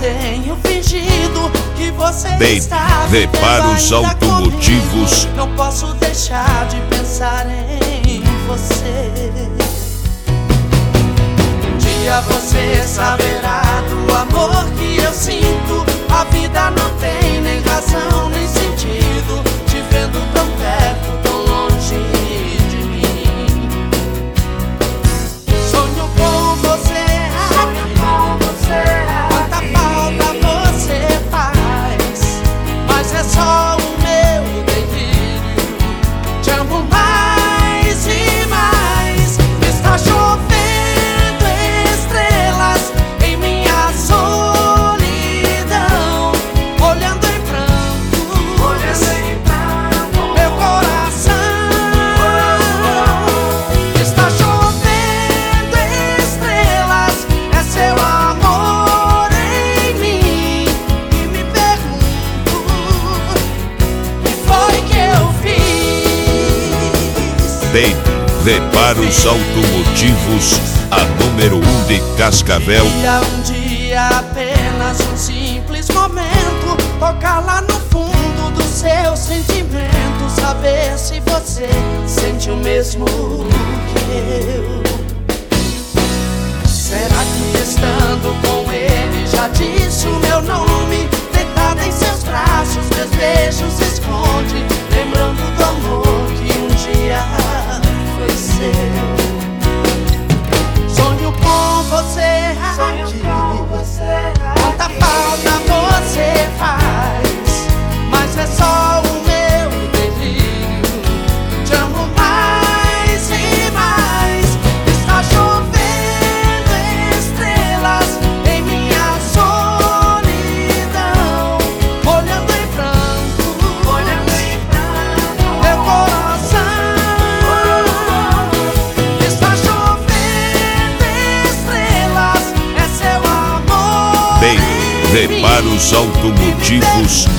tenho fingido que você Baby, está repara os ainda automotivos. comigo. Não posso deixar de pensar em você. Um dia você saberá do amor que eu sinto. A vida não tem nem razão nem sentido, te vendo tão perto, tão longe de mim. Sonho com você, quanta falta você faz, mas é só o meu delírio. Te amo mais e mais. Está chovendo estrelas em minha solidão, olhando em prantos, meu coração. Está chovendo estrelas, é seu amor em mim. E me pergunto, o que foi que eu fiz? Baby, repara os automotivos. A número 1 de Cascavel. Um dia apenas um simples momento, tocar lá no fundo do seu sentimento, saber se você sente o mesmo que eu. Será que estando com ele já disse o meu nome? Deitada em seus braços, meus beijos esconde, lembrando do amor que um dia foi seu. Sonho com você aqui, quanta falta você faz, mas é só o meu delírio. Te amo mais e mais. Está chovendo estrelas em minha solidão, olhando em branco, meu coração. Está chovendo estrelas, é seu amor. Baby, repara os automotivos.